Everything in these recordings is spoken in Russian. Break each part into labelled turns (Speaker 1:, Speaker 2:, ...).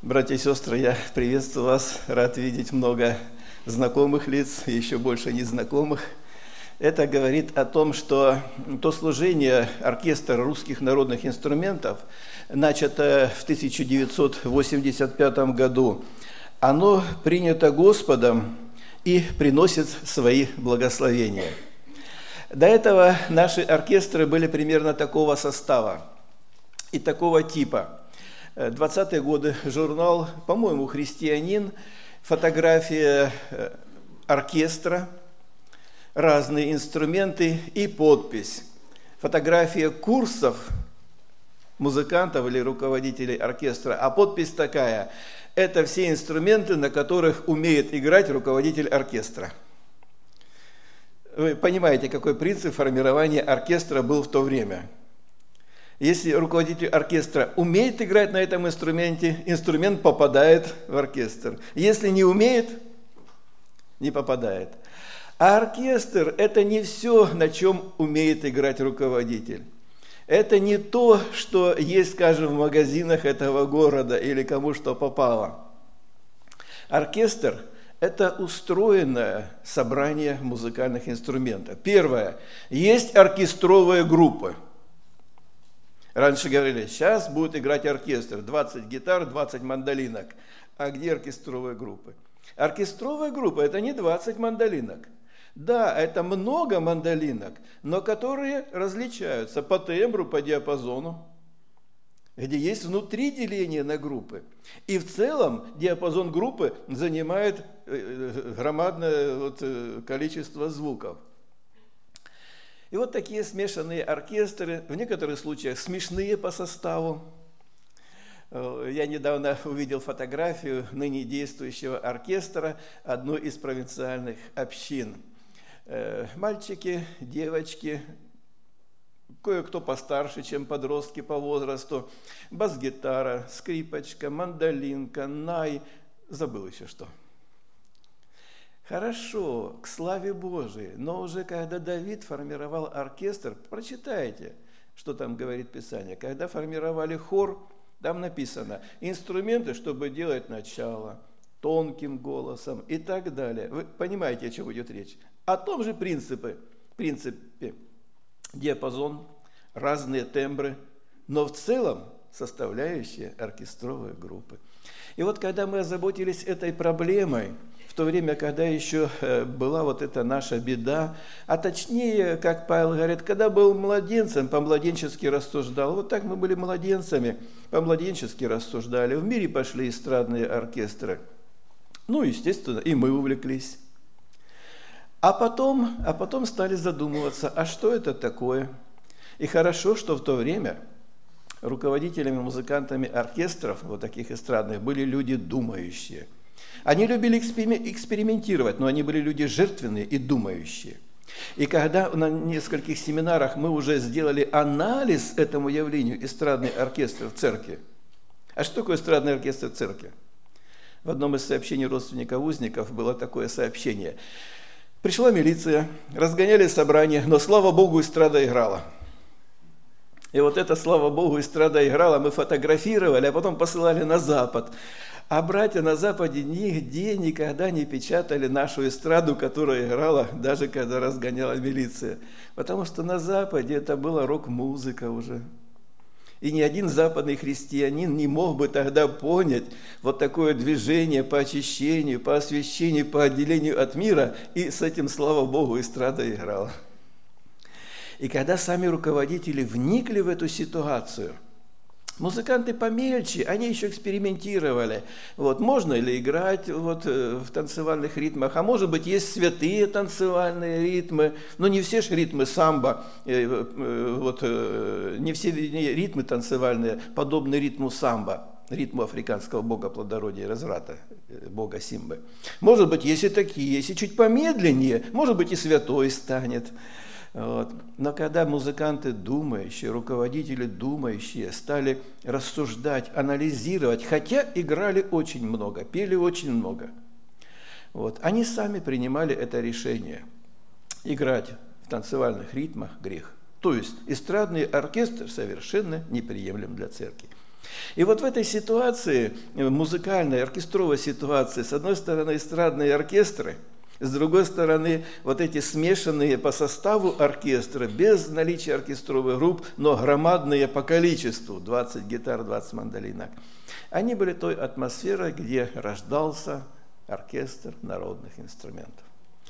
Speaker 1: Братья и сестры, я приветствую вас, рад видеть много знакомых лиц и еще больше незнакомых. Это говорит о том, что то служение оркестра русских народных инструментов, начатое в 1985 году, оно принято Господом и приносит свои благословения. До этого наши оркестры были примерно такого состава и такого типа. 20-е годы журнал, по-моему, «Христианин», фотография оркестра, разные инструменты и подпись. Фотография курсов музыкантов или руководителей оркестра, а подпись такая: это все инструменты, на которых умеет играть руководитель оркестра. Вы понимаете, какой принцип формирования оркестра был в то время. Если руководитель оркестра умеет играть на этом инструменте, инструмент попадает в оркестр. Если не умеет, не попадает. А оркестр – это не все, на чем умеет играть руководитель. Это не то, что есть, скажем, в магазинах этого города или кому что попало. Оркестр – это устроенное собрание музыкальных инструментов. Первое – есть оркестровые группы. Раньше говорили, сейчас будет играть оркестр, 20 гитар, 20 мандолинок. А где оркестровые группы? Оркестровая группа – это не 20 мандолинок. Да, это много мандолинок, но которые различаются по тембру, по диапазону, где есть внутри деление на группы. И в целом диапазон группы занимает громадное количество звуков. И вот такие смешанные оркестры, в некоторых случаях смешные по составу. Я недавно увидел фотографию ныне действующего оркестра одной из провинциальных общин. Мальчики, девочки, кое-кто постарше, чем подростки по возрасту, бас-гитара, скрипочка, мандолинка, най, забыл еще что. Хорошо, к славе Божией, но уже когда Давид формировал оркестр, прочитайте, что там говорит Писание. Когда формировали хор, там написано: инструменты, чтобы делать начало, тонким голосом и так далее. Вы понимаете, о чем идет речь? О том же принципе диапазон, разные тембры, но в целом составляющие оркестровые группы. И вот когда мы озаботились этой проблемой, в то время, когда еще была вот эта наша беда, а точнее, как Павел говорит, когда был младенцем, по-младенчески рассуждал. Вот так мы были младенцами, по-младенчески рассуждали. В мире пошли эстрадные оркестры. Ну, естественно, и мы увлеклись. А потом стали задумываться, а что это такое? И хорошо, что в то время руководителями, музыкантами оркестров, вот таких эстрадных, были люди думающие. Они любили экспериментировать, но они были люди жертвенные и думающие. И когда на нескольких семинарах мы уже сделали анализ этому явлению эстрадный оркестр в церкви. А что такое эстрадный оркестр в церкви? В одном из сообщений родственников узников было такое сообщение. Пришла милиция, разгоняли собрание, но, слава Богу, эстрада играла. И вот это, слава Богу, эстрада играла, мы фотографировали, а потом посылали на Запад. А братья на Западе нигде никогда не печатали нашу эстраду, которая играла, даже когда разгоняла милиция. Потому что на Западе это была рок-музыка уже. И ни один западный христианин не мог бы тогда понять вот такое движение по очищению, по освящению, по отделению от мира. И с этим, слава Богу, эстрада играла. И когда сами руководители вникли в эту ситуацию, музыканты помельче, они еще экспериментировали. Вот, можно ли играть в танцевальных ритмах, а может быть, есть святые танцевальные ритмы, но не все же ритмы самбо, не все ритмы танцевальные подобны ритму самбо, ритму африканского бога плодородия и разврата, бога Симбы. Может быть, есть и такие, если чуть помедленнее, может быть, и святой станет. Вот. Но когда музыканты думающие, руководители думающие стали рассуждать, анализировать, хотя играли очень много, пели очень много, вот, они сами принимали это решение. Играть в танцевальных ритмах – грех. То есть эстрадный оркестр совершенно неприемлем для церкви. И вот в этой ситуации, музыкальной, оркестровой ситуации, с одной стороны эстрадные оркестры, с другой стороны вот эти смешанные по составу оркестры, без наличия оркестровых групп, но громадные по количеству, 20 гитар, 20 мандолинок, они были той атмосферой, где рождался оркестр народных инструментов.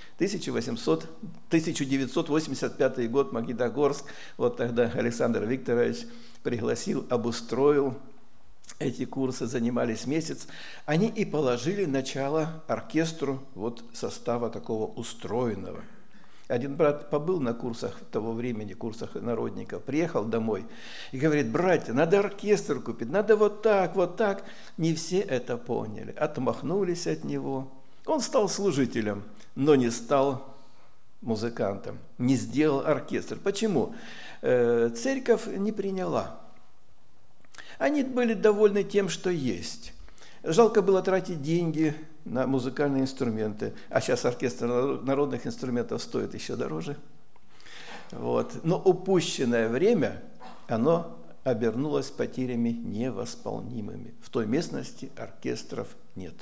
Speaker 1: 1985 год, Магнитогорск, вот тогда Александр Викторович пригласил, обустроил эти курсы, занимались месяц. Они и положили начало оркестру вот состава такого устроенного. Один брат побыл на курсах того времени, курсах народников, приехал домой и говорит: братья, надо оркестр купить, надо вот так, вот так. Не все это поняли, отмахнулись от него. Он стал служителем, но не стал музыкантом, не сделал оркестр. Почему? Церковь не приняла. Они были довольны тем, что есть. Жалко было тратить деньги на музыкальные инструменты, а сейчас оркестр народных инструментов стоит еще дороже. Вот. Но упущенное время, оно обернулось потерями невосполнимыми. В той местности оркестров нет.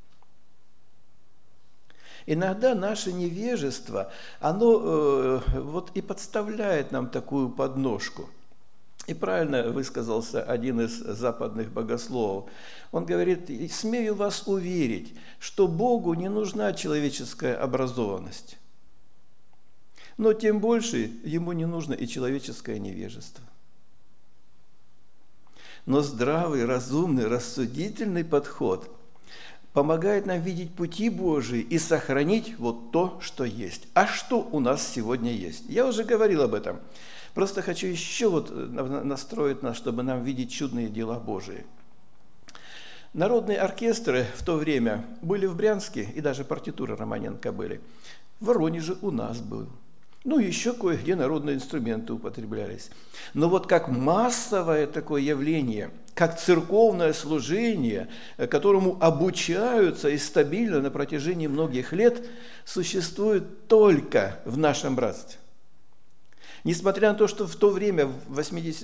Speaker 1: Иногда наше невежество, оно вот и подставляет нам такую подножку. И правильно высказался один из западных богословов. Он говорит: смею вас уверить, что Богу не нужна человеческая образованность, но тем больше Ему не нужно и человеческое невежество. Но здравый, разумный, рассудительный подход помогает нам видеть пути Божии и сохранить вот то, что есть. А что у нас сегодня есть? Я уже говорил об этом. Просто хочу еще вот настроить нас, чтобы нам видеть чудные дела Божии. Народные оркестры в то время были в Брянске, и даже партитуры Романенко были. В Воронеже у нас был. Ну, еще кое-где народные инструменты употреблялись. Но вот как массовое такое явление, как церковное служение, которому обучаются и стабильно на протяжении многих лет, существует только в нашем братстве. Несмотря на то, что в то время, в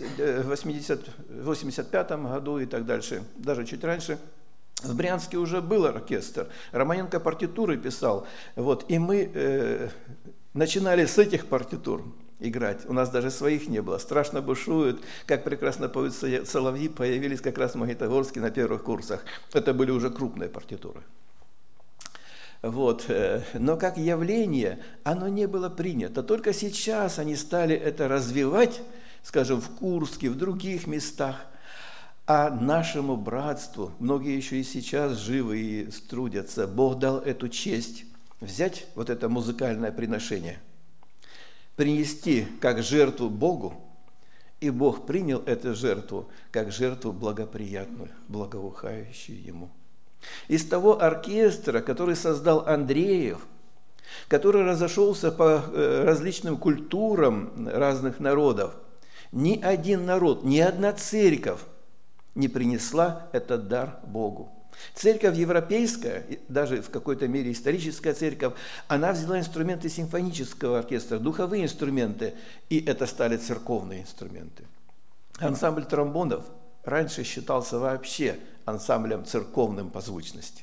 Speaker 1: 85 году и так дальше, даже чуть раньше, в Брянске уже был оркестр. Романенко партитуры писал. Вот, и мы начинали с этих партитур играть. У нас даже своих не было. Страшно бушуют, как прекрасно поют соловьи, появились как раз в Магнитогорске на первых курсах. Это были уже крупные партитуры. Вот. Но как явление оно не было принято. Только сейчас они стали это развивать, скажем, в Курске, в других местах. А нашему братству, многие еще и сейчас живы и трудятся, Бог дал эту честь взять вот это музыкальное приношение, принести как жертву Богу, и Бог принял эту жертву как жертву благоприятную, благоухающую Ему. Из того оркестра, который создал Андреев, который разошелся по различным культурам разных народов, ни один народ, ни одна церковь не принесла этот дар Богу. Церковь европейская, даже в какой-то мере историческая церковь, она взяла инструменты симфонического оркестра, духовые инструменты, и это стали церковные инструменты. Ансамбль тромбонов раньше считался вообще ансамблем церковным по звучности.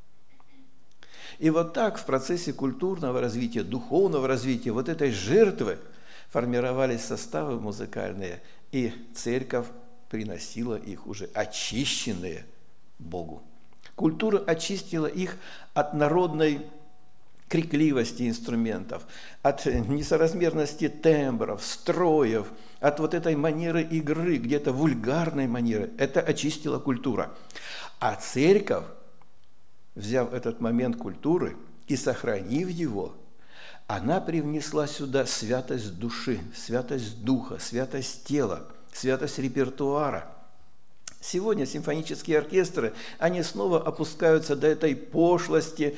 Speaker 1: И вот так в процессе культурного развития, духовного развития, вот этой жертвы формировались составы музыкальные, и церковь приносила их уже очищенные Богу. Культура очистила их от народной крикливости инструментов, от несоразмерности тембров, строев, от вот этой манеры игры, где-то вульгарной манеры. Это очистила культура. А церковь, взяв этот момент культуры и сохранив его, она привнесла сюда святость души, святость духа, святость тела, святость репертуара. Сегодня симфонические оркестры, они снова опускаются до этой пошлости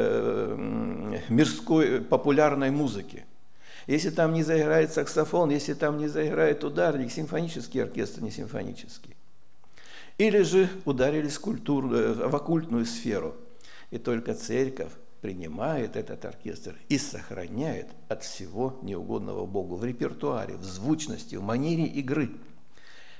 Speaker 1: мирской популярной музыки. Если там не заиграет саксофон, если там не заиграет ударник, симфонический оркестр не симфонический. Или же ударились в оккультную сферу. И только церковь принимает этот оркестр и сохраняет от всего неугодного Богу в репертуаре, в звучности, в манере игры.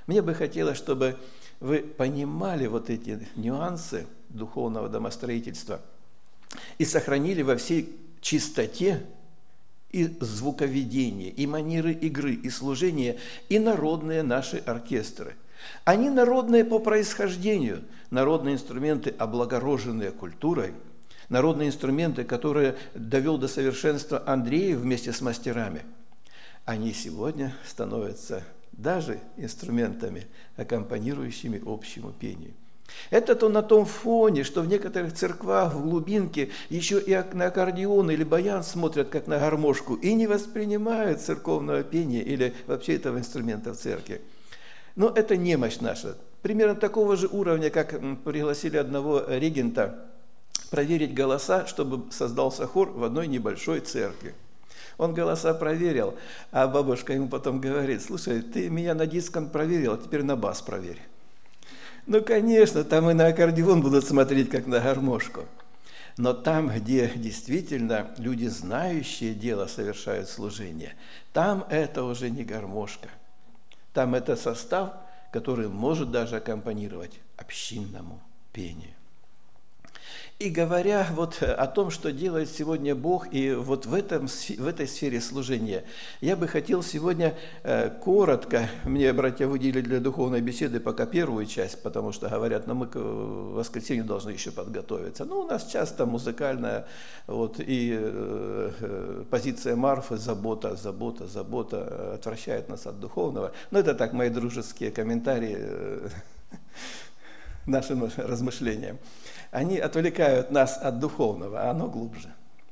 Speaker 1: Мне бы хотелось, чтобы вы понимали вот эти нюансы духовного домостроительства и сохранили во всей чистоте и звуковедение, и манеры игры, и служения, и народные наши оркестры. Они народные по происхождению, народные инструменты, облагороженные культурой, народные инструменты, которые довел до совершенства Андрей вместе с мастерами. Они сегодня становятся даже инструментами, аккомпанирующими общему пению. Это то на том фоне, что в некоторых церквах в глубинке еще и на аккордеон или баян смотрят как на гармошку и не воспринимают церковного пения или вообще этого инструмента в церкви. Но это немощь наша. Примерно такого же уровня, как пригласили одного регента проверить голоса, чтобы создался хор в одной небольшой церкви. Он голоса проверил, а бабушка ему потом говорит: слушай, ты меня на дисконт проверил, а теперь на бас проверь. Ну, конечно, там и на аккордеон будут смотреть, как на гармошку. Но там, где действительно люди, знающие дело, совершают служение, там это уже не гармошка. Там это состав, который может даже аккомпанировать общинному пению. И говоря вот о том, что делает сегодня Бог, и вот в этой сфере служения, я бы хотел сегодня коротко, мне братья выделили для духовной беседы пока первую часть, потому что говорят, мы к воскресенью должны еще подготовиться. Ну, у нас часто музыкальная вот, и позиция Марфы забота отвращает нас от духовного. Но это так, мои дружеские комментарии нашим размышлениям. Они отвлекают нас от духовного, а оно глубже.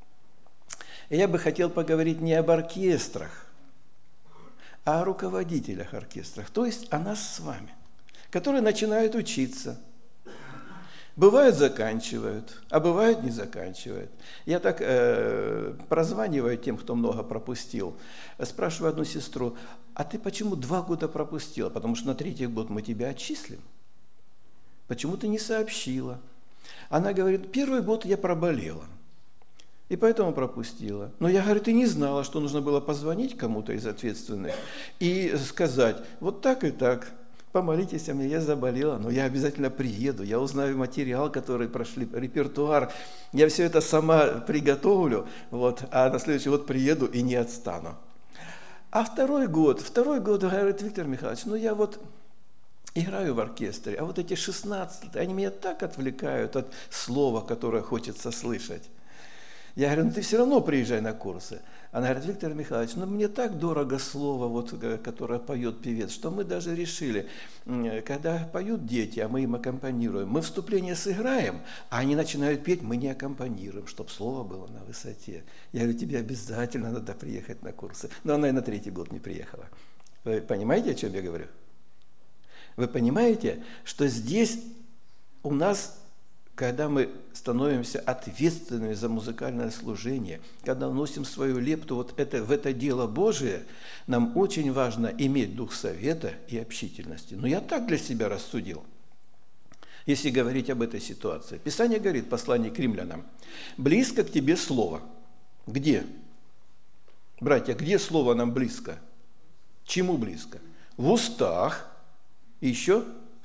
Speaker 1: И я бы хотел поговорить не об оркестрах, а о руководителях оркестров, то есть о нас с вами, которые начинают учиться. Бывают заканчивают, а бывают не заканчивают. Я так прозваниваю тем, кто много пропустил. Спрашиваю одну сестру: а ты почему 2 года пропустила? Потому что на 3-й год мы тебя отчислим. Почему ты не сообщила? Она говорит: 1-й год я проболела, и поэтому пропустила. Но я говорю: ты не знала, что нужно было позвонить кому-то из ответственных и сказать: вот так и так, помолитесь о мне, я заболела, но я обязательно приеду, я узнаю материал, который прошли, репертуар, я все это сама приготовлю, вот, а на следующий год приеду и не отстану. А второй год, говорит: Виктор Михайлович, ну я вот играю в оркестре, а вот эти 16, они меня так отвлекают от слова, которое хочется слышать. Я говорю: ну ты все равно приезжай на курсы. Она говорит: Виктор Михайлович, ну мне так дорого слово, вот, которое поет певец, что мы даже решили, когда поют дети, а мы им аккомпанируем, мы вступление сыграем, а они начинают петь, мы не аккомпанируем, чтобы слово было на высоте. Я говорю: тебе обязательно надо приехать на курсы. Но она и на 3-й год не приехала. Вы понимаете, о чем я говорю? Вы понимаете, что здесь у нас, когда мы становимся ответственными за музыкальное служение, когда вносим свою лепту в это дело Божие, нам очень важно иметь дух совета и общительности. Но я так для себя рассудил, если говорить об этой ситуации. Писание говорит, послание к римлянам: близко к тебе слово. Где? Братья, где слово нам близко? Чему близко? В устах. Еще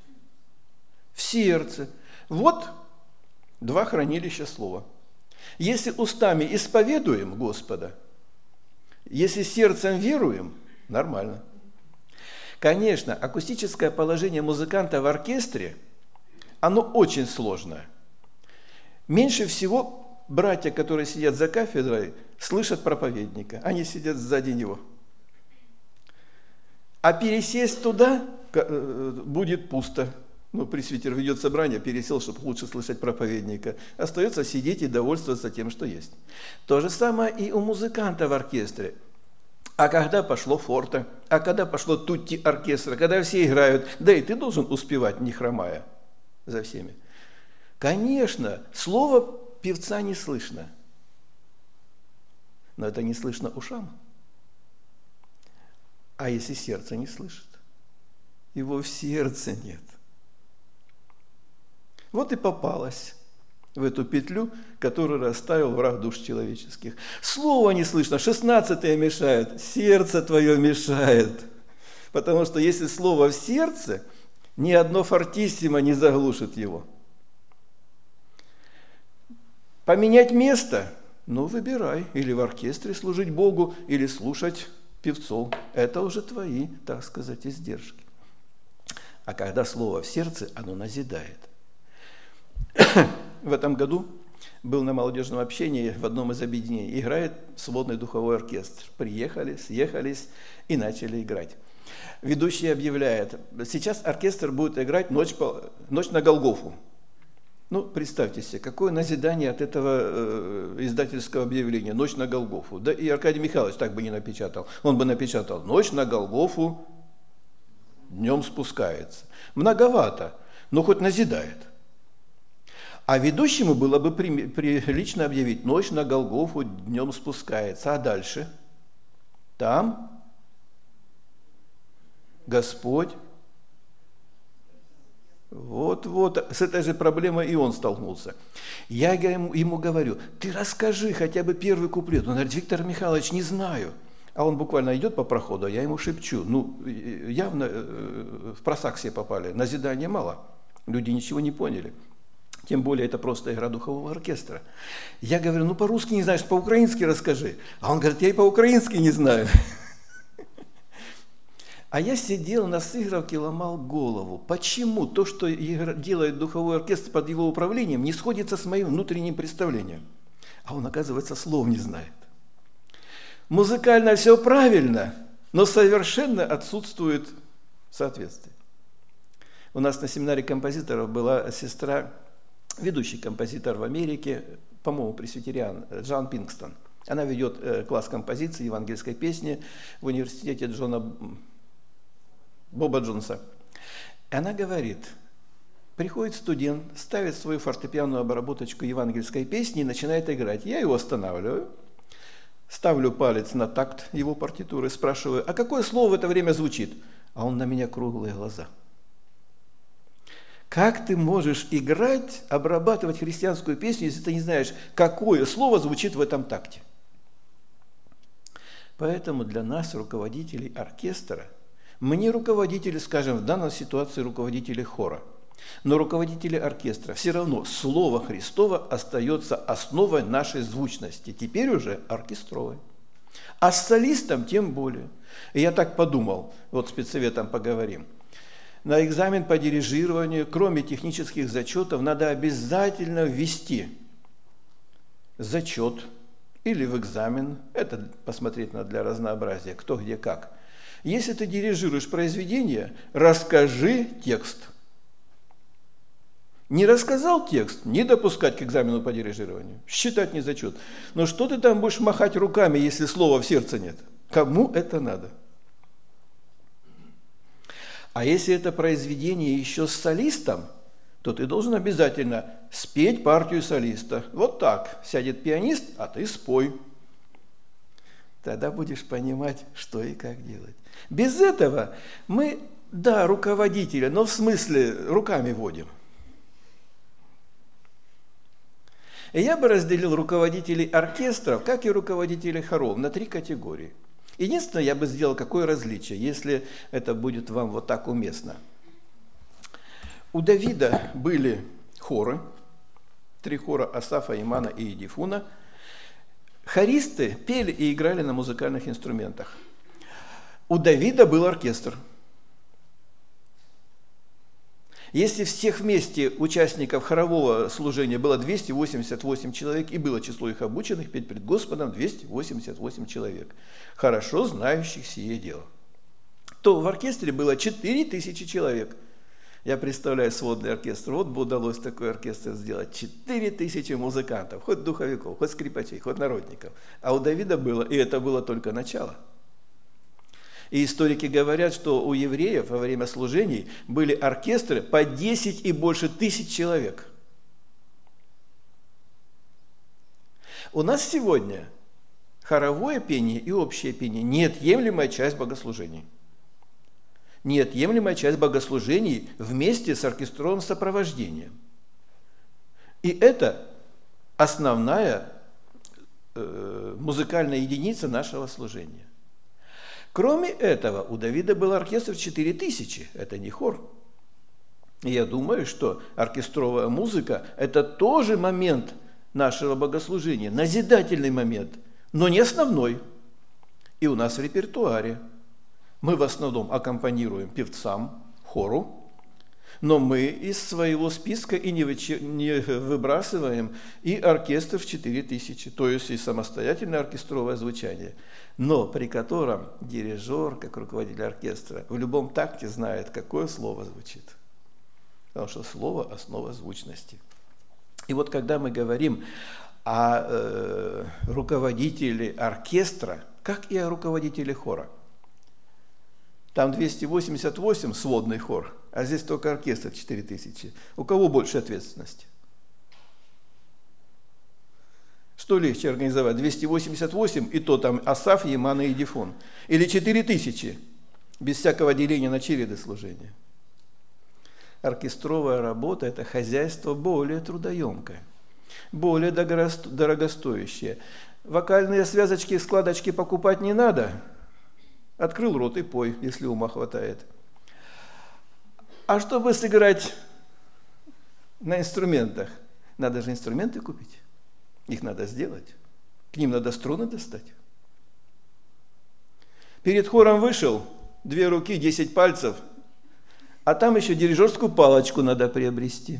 Speaker 1: в сердце. Вот 2 хранилища слова. Если устами исповедуем Господа, если сердцем веруем, нормально. Конечно, акустическое положение музыканта в оркестре, оно очень сложное. Меньше всего братья, которые сидят за кафедрой, слышат проповедника. Они сидят сзади него. А пересесть туда будет пусто. Ну, пресвитер ведет собрание, пересел, чтобы лучше слышать проповедника. Остается сидеть и довольствоваться тем, что есть. То же самое и у музыканта в оркестре. А когда пошло форте, а когда пошло тутти оркестра, когда все играют, да и ты должен успевать, не хромая за всеми. Конечно, слово певца не слышно, но это не слышно ушам. А если сердце не слышит? Его в сердце нет. Вот и попалась в эту петлю, которую расставил враг душ человеческих. Слово не слышно, 16-е мешает, сердце твое мешает. Потому что если слово в сердце, ни одно фортиссимо не заглушит его. Поменять место? Ну, выбирай. Или в оркестре служить Богу, или слушать певцов. Это уже твои, так сказать, издержки. А когда слово в сердце, оно назидает. В этом году был на молодежном общении в одном из объединений. Играет сводный духовой оркестр. Приехали, съехались и начали играть. Ведущий объявляет, сейчас оркестр будет играть «Ночь на Голгофу». Ну, представьте себе, какое назидание от этого издательского объявления «Ночь на Голгофу». Да и Аркадий Михайлович так бы не напечатал. Он бы напечатал «Ночь на Голгофу днем спускается». Многовато, но хоть назидает. А ведущему было бы прилично объявить «Ночь на Голгофу днем спускается». А дальше? Там Господь. Вот, с этой же проблемой и он столкнулся. Я ему говорю, ты расскажи хотя бы первый куплет. Он говорит, Виктор Михайлович, не знаю. А он буквально идет по проходу, а я ему шепчу. Ну, явно в просак все попали, назидания мало. Люди ничего не поняли. Тем более это просто игра духового оркестра. Я говорю, ну по-русски не знаешь, по-украински расскажи. А он говорит, я и по-украински не знаю. А я сидел на сыгравке, ломал голову. Почему то, что делает духовой оркестр под его управлением, не сходится с моим внутренним представлением? А он, оказывается, слов не знает. Музыкально все правильно, но совершенно отсутствует соответствие. У нас на семинаре композиторов была сестра, ведущий композитор в Америке, по-моему, пресвитериан, Джан Пингстон. Она ведет класс композиции евангельской песни в университете Боба Джонса. Она говорит, приходит студент, ставит свою фортепианную обработочку евангельской песни и начинает играть. Я его останавливаю, ставлю палец на такт его партитуры, спрашиваю, а какое слово в это время звучит? А он на меня круглые глаза. Как ты можешь играть, обрабатывать христианскую песню, если ты не знаешь, какое слово звучит в этом такте? Поэтому для нас, руководителей оркестра, мы не руководители, скажем, в данной ситуации руководители хора, но руководители оркестра. Все равно Слово Христово остается основой нашей звучности, теперь уже оркестровой. А с солистом тем более. И я так подумал, вот спецсоветом поговорим. На экзамен по дирижированию, кроме технических зачетов, надо обязательно ввести зачет или в экзамен. Это посмотреть надо для разнообразия, кто где как. Если ты дирижируешь произведение, расскажи текст. Не рассказал текст, не допускать к экзамену по дирижированию, считать не зачет. Но что ты там будешь махать руками, если слова в сердце нет? Кому это надо? А если это произведение еще с солистом, то ты должен обязательно спеть партию солиста. Вот так, сядет пианист, а ты спой. Тогда будешь понимать, что и как делать. Без этого мы, да, руководители, но в смысле руками водим. И я бы разделил руководителей оркестров, как и руководителей хоров, на 3 категории. Единственное, я бы сделал какое различие, если это будет вам вот так уместно. У Давида были хоры, 3 хора Асафа, Имана и Едифуна. Хористы пели и играли на музыкальных инструментах. У Давида был оркестр. Если всех вместе участников хорового служения было 288 человек, и было число их обученных петь пред Господом 288 человек, хорошо знающих сие дело, то в оркестре было 4000 человек. Я представляю сводный оркестр. Вот бы удалось такой оркестр сделать. 4000 музыкантов, хоть духовиков, хоть скрипачей, хоть народников. А у Давида было, и это было только начало. И историки говорят, что у евреев во время служений были оркестры по 10 и больше тысяч человек. У нас сегодня хоровое пение и общее пение – неотъемлемая часть богослужений. Неотъемлемая часть богослужений вместе с оркестровым сопровождением. И это основная музыкальная единица нашего служения. Кроме этого, у Давида был оркестр в 4000, это не хор. И я думаю, что оркестровая музыка – это тоже момент нашего богослужения, назидательный момент, но не основной. И у нас в репертуаре мы в основном аккомпанируем певцам, хору, но мы из своего списка и не выбрасываем и оркестр в 4000, то есть и самостоятельное оркестровое звучание, но при котором дирижер, как руководитель оркестра, в любом такте знает, какое слово звучит. Потому что слово – основа звучности. И вот когда мы говорим о руководителе оркестра, как и о руководителе хора, там 288 сводный хор, а здесь только оркестр 4000. У кого больше ответственности? Что легче организовать? 288 и то там Асаф, Еман и Едифон. Или 4000 без всякого деления на череды служения? Оркестровая работа – это хозяйство более трудоемкое, более дорогостоящее. Вокальные связочки, складочки покупать не надо. Открыл рот и пой, если ума хватает. А чтобы сыграть на инструментах, надо же инструменты купить. Их надо сделать. К ним надо струны достать. Перед хором вышел, 2 руки, 10 пальцев, а там еще дирижерскую палочку надо приобрести.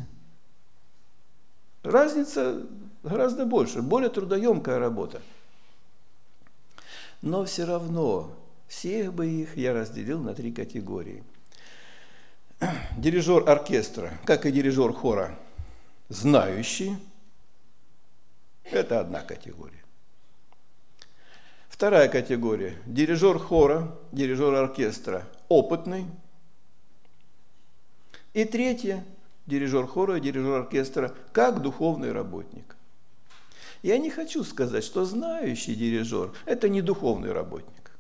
Speaker 1: Разница гораздо больше, более трудоемкая работа. Но все равно всех бы их я разделил на 3 категории. Дирижер оркестра, как и дирижер хора, знающий, это одна категория. Вторая категория, дирижер хора, дирижер оркестра, опытный. И третья, дирижер хора, дирижер оркестра, как духовный работник. Я не хочу сказать, что знающий дирижер – это не духовный работник.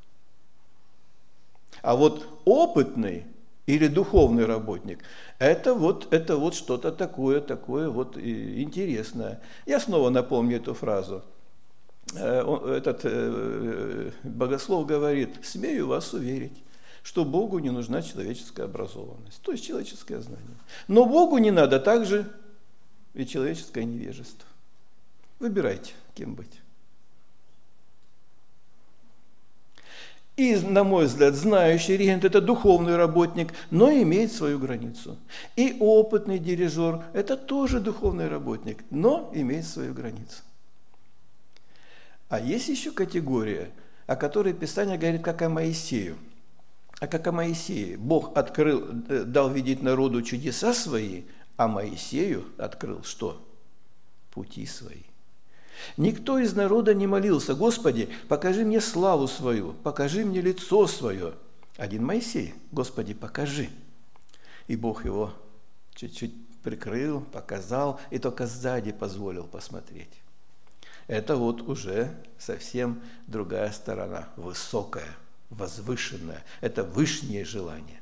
Speaker 1: А вот опытный или духовный работник – это вот что-то такое вот интересное. Я снова напомню эту фразу. Этот богослов говорит: «Смею вас уверить, что Богу не нужна человеческая образованность, то есть человеческое знание. Но Богу не надо также и человеческое невежество». Выбирайте, кем быть. И, на мой взгляд, знающий регент – это духовный работник, но имеет свою границу. И опытный дирижер – это тоже духовный работник, но имеет свою границу. А есть еще категория, о которой Писание говорит, как о Моисею. А как о Моисее. Бог дал видеть народу чудеса свои, а Моисею открыл что? Пути свои. Никто из народа не молился: «Господи, покажи мне славу свою, покажи мне лицо свое». Один Моисей: «Господи, покажи». И Бог его чуть-чуть прикрыл, показал, и только сзади позволил посмотреть. Это вот уже совсем другая сторона, высокая, возвышенная. Это вышнее желание.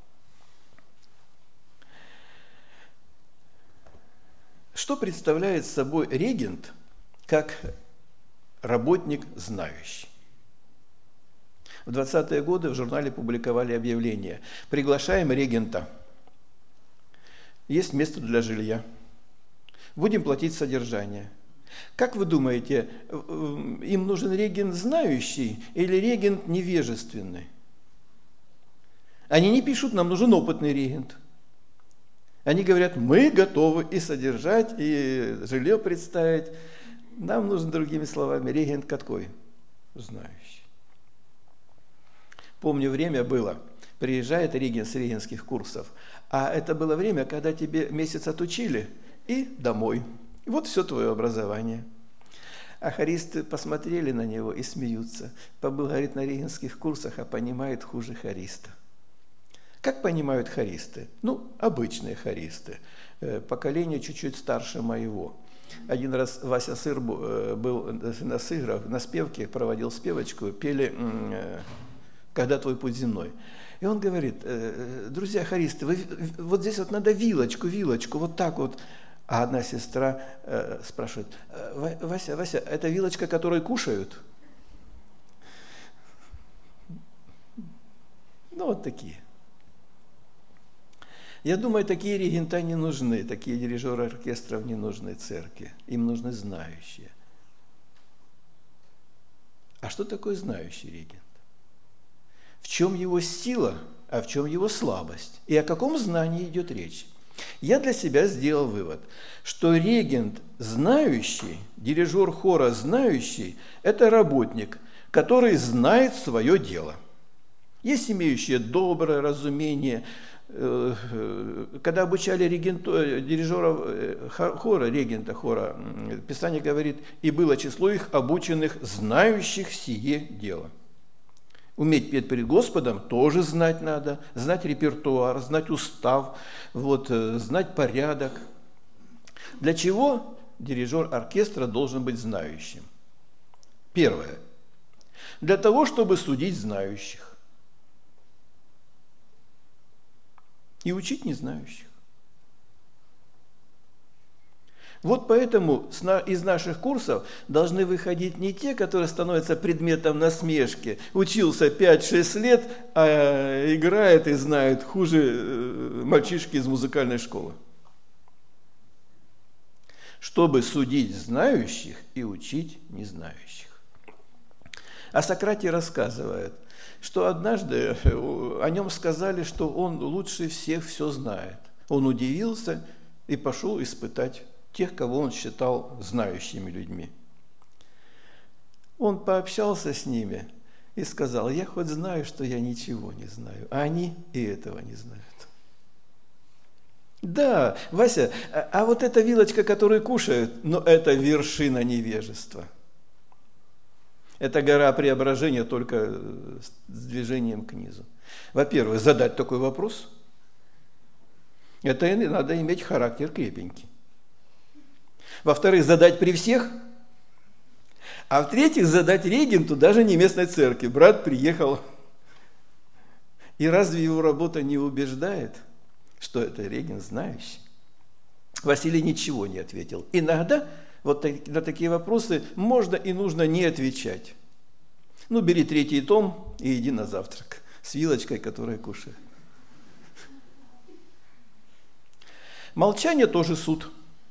Speaker 1: Что представляет собой регент как работник знающий? В 20-е годы в журнале публиковали объявление: «Приглашаем регента. Есть место для жилья. Будем платить содержание». Как вы думаете, им нужен регент знающий или регент невежественный? Они не пишут: «Нам нужен опытный регент». Они говорят: «Мы готовы и содержать, и жилье представить. Нам нужен, другими словами, регент какой? Знающий». Помню, время было, приезжает регент с регентских курсов, а это было время, когда тебе месяц отучили и домой. И вот все твое образование. А хористы посмотрели на него и смеются. Побыл, говорит, на регентских курсах, а понимает хуже хориста. Как понимают хористы? Ну, обычные хористы, поколение чуть-чуть старше моего. Один раз Вася Сырбу был на сыграх, на спевке, проводил спевочку, пели «Когда твой путь земной». И он говорит: «Друзья хористы, вот здесь вот надо вилочку, вот так вот». А одна сестра спрашивает: «Вася, это вилочка, которой кушают?» Ну, вот такие. Я думаю, такие регента не нужны, такие дирижеры оркестров не нужны церкви. Им нужны знающие. А что такое знающий регент? В чем его сила, а в чем его слабость? И о каком знании идет речь? Я для себя сделал вывод, что регент знающий, дирижер хора знающий – это работник, который знает свое дело. Есть имеющие доброе разумение. Когда обучали дирижеров хора, регента хора, Писание говорит, и было число их обученных, знающих сие дело. Уметь петь перед Господом тоже знать надо, знать репертуар, знать устав, знать порядок. Для чего дирижер оркестра должен быть знающим? Первое. Для того, чтобы судить знающих и учить незнающих. Вот поэтому из наших курсов должны выходить не те, которые становятся предметом насмешки. Учился 5-6 лет, а играет и знает хуже мальчишки из музыкальной школы. Чтобы судить знающих и учить незнающих. О Сократе рассказывает, что однажды о нем сказали, что он лучше всех все знает. Он удивился и пошел испытать тех, кого он считал знающими людьми. Он пообщался с ними и сказал: я хоть знаю, что я ничего не знаю, а они и этого не знают. Да, Вася, а вот эта вилочка, которую кушают, но это вершина невежества. Это гора преображения только с движением к низу. Во-первых, задать такой вопрос, это надо иметь характер крепенький. Во-вторых, задать при всех. А в-третьих, задать регенту даже не местной церкви. Брат приехал. И разве его работа не убеждает, что это регент знающий? Василий ничего не ответил. Иногда на такие вопросы можно и нужно не отвечать. Бери 3-й том и иди на завтрак с вилочкой, которая кушает. Молчание тоже суд.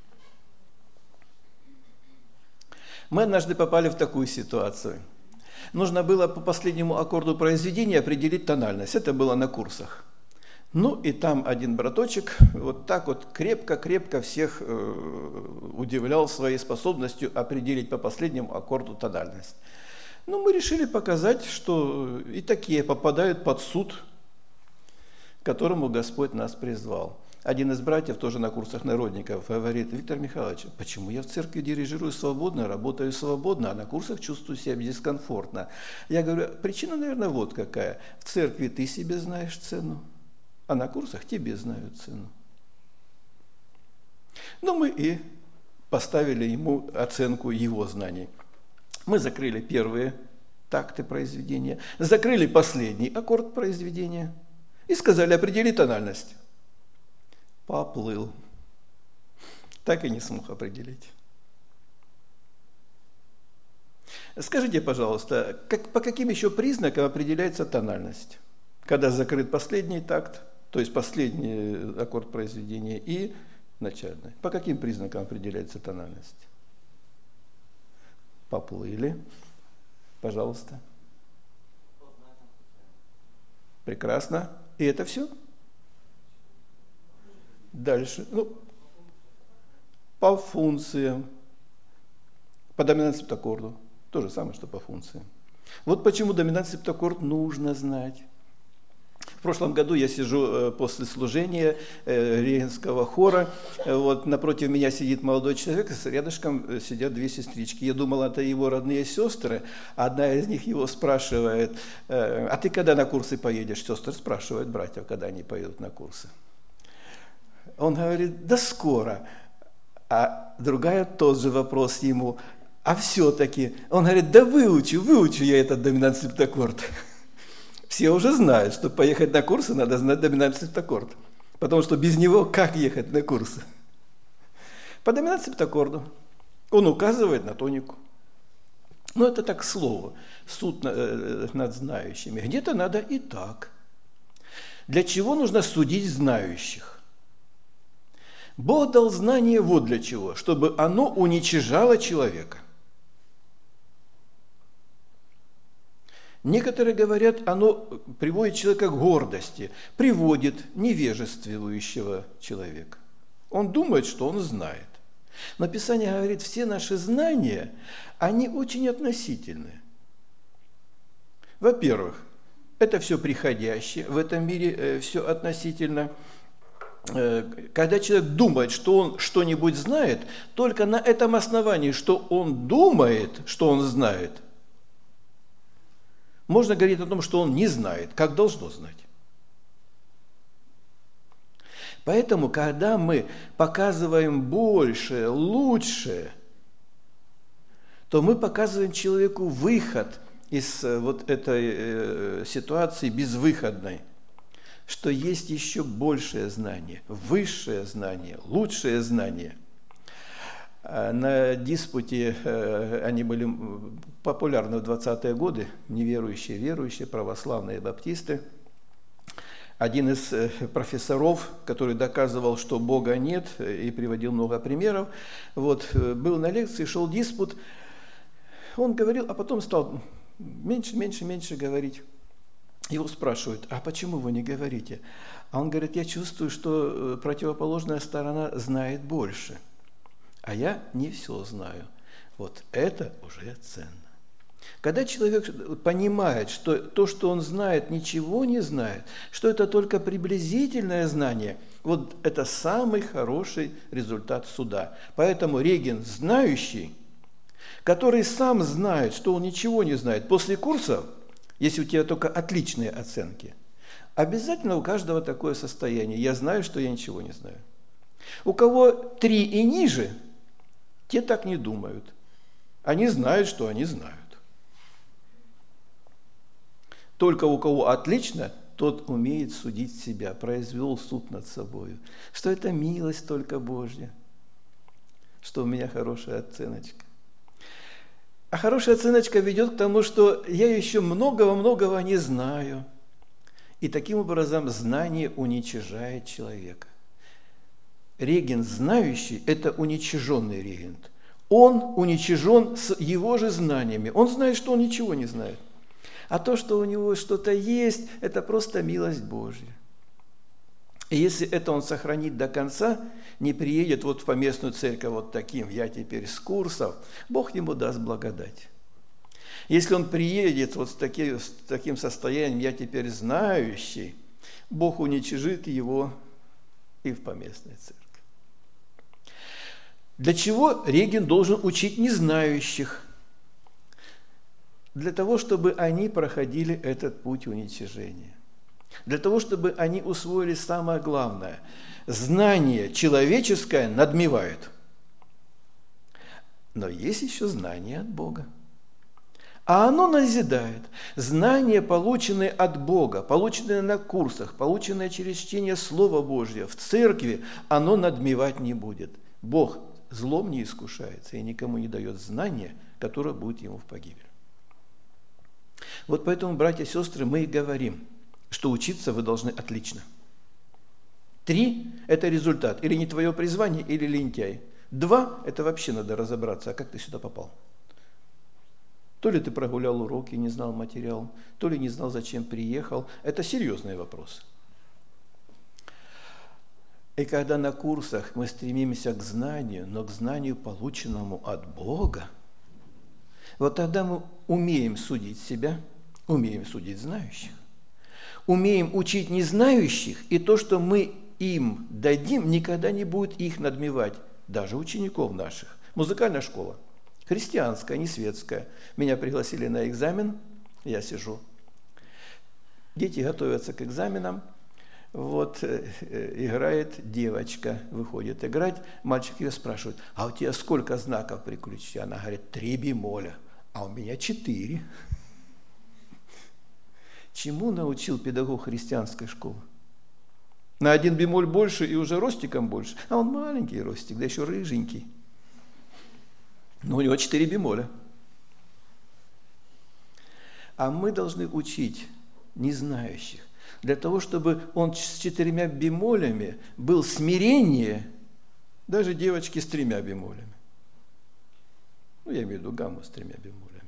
Speaker 1: Мы однажды попали в такую ситуацию. Нужно было по последнему аккорду произведения определить тональность. Это было на курсах. И там один браточек вот так вот крепко всех удивлял своей способностью определить по последнему аккорду тональность. Мы решили показать, что и такие попадают под суд, к которому Господь нас призвал. Один из братьев, тоже на курсах народников, говорит: Виктор Михайлович, почему я в церкви дирижирую свободно, работаю свободно, а на курсах чувствую себя дискомфортно? Я говорю: причина, наверное, вот какая. В церкви ты себе знаешь цену, а на курсах тебе знают цену. Мы и поставили ему оценку его знаний. Мы закрыли первые такты произведения, закрыли последний аккорд произведения и сказали: определи тональность. Поплыл. Так и не смог определить. Скажите, пожалуйста, по каким еще признакам определяется тональность? Когда закрыт последний такт, то есть последний аккорд произведения, и начальный. По каким признакам определяется тональность? Поплыли. Пожалуйста. Прекрасно. И это все? Дальше. По функциям. По доминант септаккорду. То же самое, что по функциям. Вот почему доминант септаккорд нужно знать. В прошлом году я сижу после служения регентского хора. Напротив меня сидит молодой человек, и рядышком сидят 2 сестрички. Я думал, это его родные сестры. Одна из них его спрашивает: а ты когда на курсы поедешь? Сестры спрашивают братьев, когда они поедут на курсы. Он говорит: да скоро. А другая тот же вопрос ему: а все-таки? Он говорит: да выучу я этот доминант септаккорд. Все уже знают, что поехать на курсы надо знать доминант септаккорд. Потому что без него как ехать на курсы? По доминант септаккорду он указывает на тонику. Это так к слову, суд над знающими. Где-то надо и так. Для чего нужно судить знающих? Бог дал знание вот для чего, чтобы оно уничижало человека. Некоторые говорят, оно приводит человека к гордости, приводит невежествующего человека. Он думает, что он знает. Но Писание говорит, все наши знания, они очень относительны. Во-первых, это все приходящее, в этом мире все относительно. Когда человек думает, что он что-нибудь знает, только на этом основании, что он думает, что он знает, можно говорить о том, что он не знает, как должно знать. Поэтому, когда мы показываем большее, лучшее, то мы показываем человеку выход из вот этой ситуации безвыходной, что есть еще большее знание, высшее знание, лучшее знание. На диспуте, они были популярны в 20-е годы, неверующие, верующие, православные баптисты. Один из профессоров, который доказывал, что Бога нет, и приводил много примеров, был на лекции, шел диспут, он говорил, а потом стал меньше говорить. Его спрашивают, а почему вы не говорите? А он говорит, я чувствую, что противоположная сторона знает больше, а я не все знаю. Вот это уже ценно. Когда человек понимает, что то, что он знает, ничего не знает, что это только приблизительное знание, вот это самый хороший результат суда. Поэтому регент знающий, который сам знает, что он ничего не знает, после курсов, если у тебя только отличные оценки, обязательно у каждого такое состояние. Я знаю, что я ничего не знаю. У кого 3 и ниже, те так не думают. Они знают, что они знают. Только у кого отлично, тот умеет судить себя, произвел суд над собой. Что это милость только Божья, что у меня хорошая оценочка. А хорошая оценочка ведет к тому, что я еще многого не знаю. И таким образом знание уничижает человека. Регент знающий – это уничиженный регент. Он уничижен с его же знаниями. Он знает, что он ничего не знает. А то, что у него что-то есть, это просто милость Божья. И если это он сохранит до конца, не приедет в поместную церковь вот таким, я теперь с курсов, Бог ему даст благодать. Если он приедет с таким состоянием, я теперь знающий, Бог уничижит его и в поместной церкви. Для чего регент должен учить незнающих? Для того, чтобы они проходили этот путь уничижения. Для того, чтобы они усвоили самое главное. Знание человеческое надмевает. Но есть еще знание от Бога. А оно назидает. Знания, полученные от Бога, полученные на курсах, полученные через чтение Слова Божьего в церкви, оно надмевать не будет. Бог злом не искушается и никому не дает знания, которое будет ему в погибель. Вот поэтому, братья и сестры, мы и говорим, что учиться вы должны отлично. 3 – это результат. Или не твое призвание, или лентяй. 2 – это вообще надо разобраться, а как ты сюда попал. То ли ты прогулял уроки, не знал материал, то ли не знал, зачем приехал. Это серьезные вопросы. И когда на курсах мы стремимся к знанию, но к знанию, полученному от Бога, вот тогда мы умеем судить себя, умеем судить знающих, умеем учить незнающих, и то, что мы им дадим, никогда не будет их надмевать, даже учеников наших. Музыкальная школа, христианская, не светская. Меня пригласили на экзамен, я сижу. Дети готовятся к экзаменам. Играет девочка, выходит играть, мальчик ее спрашивает, а у тебя сколько знаков при ключе? Она говорит, 3 бемоля, а у меня 4. Чему научил педагог христианской школы? На 1 бемоль больше и уже ростиком больше, а он маленький ростик, да еще рыженький. Но у него 4 бемоля. А мы должны учить незнающих. для того, чтобы он с 4 бемолями был смирение даже девочки с 3 бемолями. Я имею в виду гамму с 3 бемолями.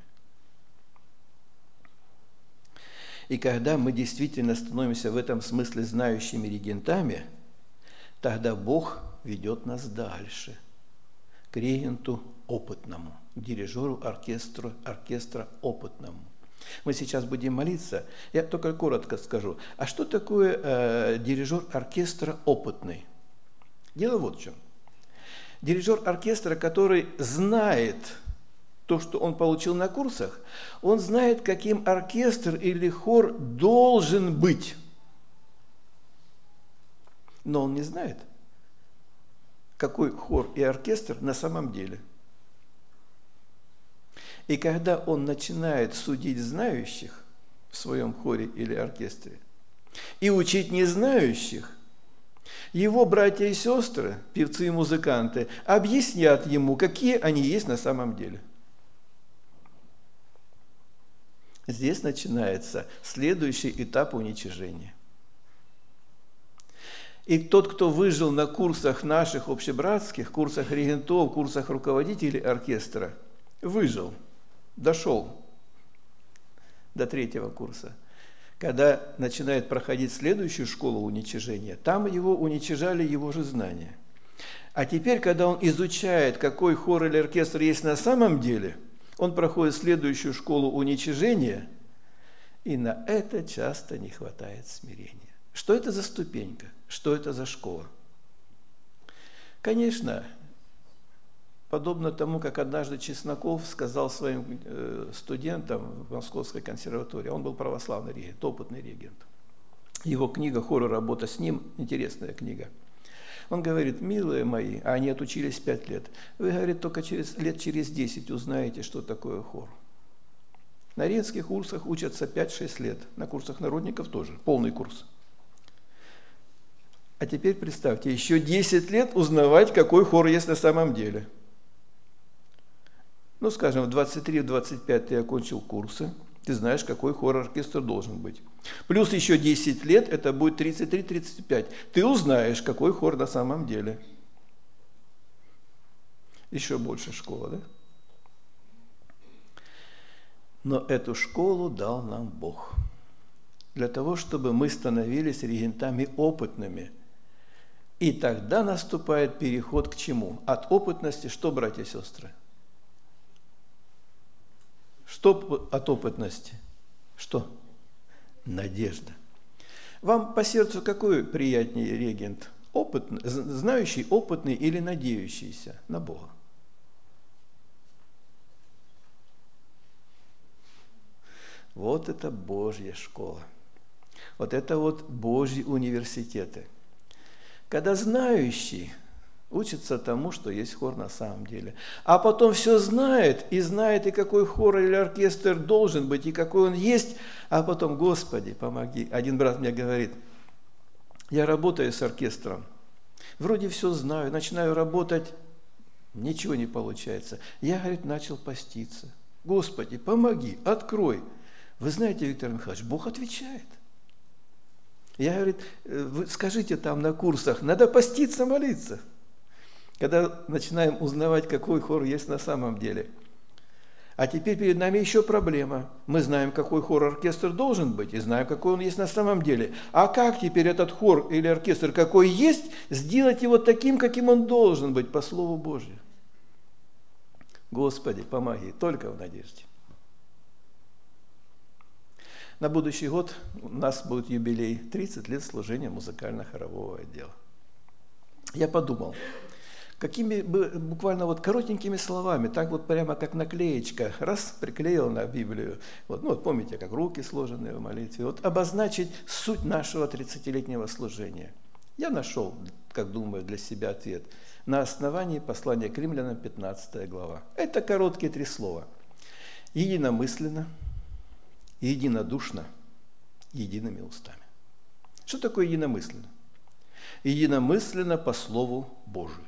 Speaker 1: И когда мы действительно становимся в этом смысле знающими регентами, тогда Бог ведет нас дальше, к регенту опытному, к дирижеру оркестра опытному. Мы сейчас будем молиться. Я только коротко скажу. А что такое дирижер оркестра опытный? Дело вот в чем. Дирижер оркестра, который знает то, что он получил на курсах, он знает, каким оркестр или хор должен быть. Но он не знает, какой хор и оркестр на самом деле. И когда он начинает судить знающих в своем хоре или оркестре и учить незнающих, его братья и сестры, певцы и музыканты, объяснят ему, какие они есть на самом деле. Здесь начинается следующий этап уничижения. И тот, кто выжил на курсах наших общебратских, курсах регентов, курсах руководителей оркестра, выжил, дошел до 3-го курса. Когда начинает проходить следующую школу уничижения, там его уничижали его же знания. А теперь, когда он изучает, какой хор или оркестр есть на самом деле, он проходит следующую школу уничижения, и на это часто не хватает смирения. Что это за ступенька? Что это за школа? Конечно, подобно тому, как однажды Чесноков сказал своим студентам в Московской консерватории, он был православный регент, опытный регент. Его книга «Хор и работа с ним» – интересная книга. Он говорит: милые мои, а они отучились 5 лет, вы, говорит, только лет через 10 узнаете, что такое хор. На регентских курсах учатся 5-6 лет, на курсах народников тоже, полный курс. А теперь представьте, еще 10 лет узнавать, какой хор есть на самом деле. Скажем, в 23-25 ты окончил курсы, ты знаешь, какой хор-оркестр должен быть. Плюс еще 10 лет, это будет 33-35. Ты узнаешь, какой хор на самом деле. Еще больше школа, да? Но эту школу дал нам Бог. Для того, чтобы мы становились регентами опытными. И тогда наступает переход к чему? От опытности, что, братья и сестры? Что от опытности? Что? Надежда. Вам по сердцу какой приятнее регент? Опытный, знающий, опытный или надеющийся на Бога? Вот это Божья школа. Вот это вот Божьи университеты. Когда знающий учится тому, что есть хор на самом деле. А потом все знает, и какой хор или оркестр должен быть, и какой он есть. А потом: Господи, помоги. Один брат мне говорит: я работаю с оркестром, вроде все знаю, начинаю работать, ничего не получается. Я, говорит, начал поститься. Господи, помоги, открой. Вы знаете, Виктор Михайлович, Бог отвечает. Я, говорит, вы скажите там на курсах, надо поститься, молиться. Когда начинаем узнавать, какой хор есть на самом деле. А теперь перед нами еще проблема. Мы знаем, какой хор-оркестр должен быть, и знаем, какой он есть на самом деле. А как теперь этот хор или оркестр, какой есть, сделать его таким, каким он должен быть, по Слову Божию? Господи, помоги, только в надежде. На будущий год у нас будет юбилей 30 лет служения музыкально-хорового отдела. Я подумал, какими бы буквально вот коротенькими словами, так вот прямо как наклеечка, раз приклеил на Библию, вот помните, как руки сложенные в молитве, вот обозначить суть нашего 30-летнего служения. Я нашел, как думаю, для себя ответ на основании послания к Римлянам, 15 глава. Это короткие 3 слова. Единомысленно, единодушно, едиными устами. Что такое единомысленно? Единомысленно по Слову Божию.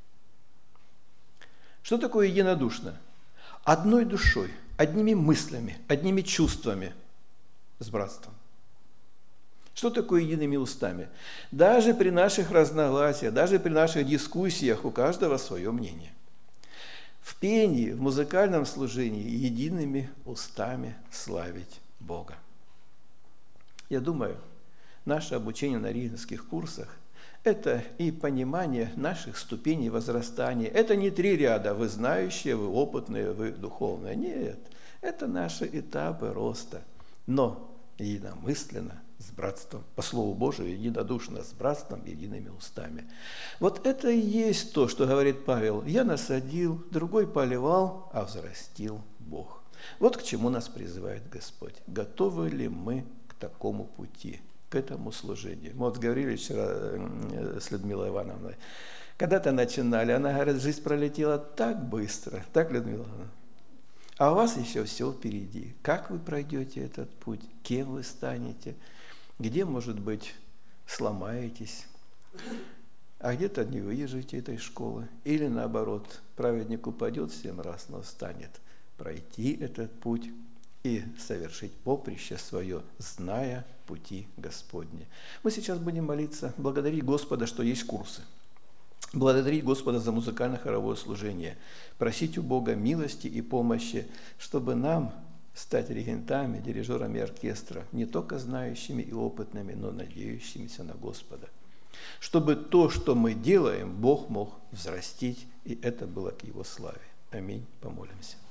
Speaker 1: Что такое единодушно? Одной душой, одними мыслями, одними чувствами с братством. Что такое едиными устами? Даже при наших разногласиях, даже при наших дискуссиях у каждого свое мнение. В пении, в музыкальном служении едиными устами славить Бога. Я думаю, наше обучение на ригельских курсах – это и понимание наших ступеней возрастания. Это не 3 ряда: вы знающие, вы опытные, вы духовные. Нет, это наши этапы роста. Но единомысленно, с братством, по Слову Божию, единодушно с братством, едиными устами. Вот это и есть то, что говорит Павел: «Я насадил, другой поливал, а взрастил Бог». Вот к чему нас призывает Господь. Готовы ли мы к такому пути, к этому служению? Мы вот говорили вчера с Людмилой Ивановной. Когда-то начинали, она говорит, жизнь пролетела так быстро. Так, Людмила Ивановна? А у вас еще все впереди. Как вы пройдете этот путь? Кем вы станете? Где, может быть, сломаетесь? А где-то не выезжаете этой школы. Или наоборот, праведник упадет 7 раз, но встанет. Пройти этот путь и совершить поприще свое, зная пути Господни. Мы сейчас будем молиться, благодарить Господа, что есть курсы. Благодарить Господа за музыкально-хоровое служение, просить у Бога милости и помощи, чтобы нам стать регентами, дирижерами оркестра, не только знающими и опытными, но надеющимися на Господа. Чтобы то, что мы делаем, Бог мог взрастить, и это было к Его славе. Аминь. Помолимся.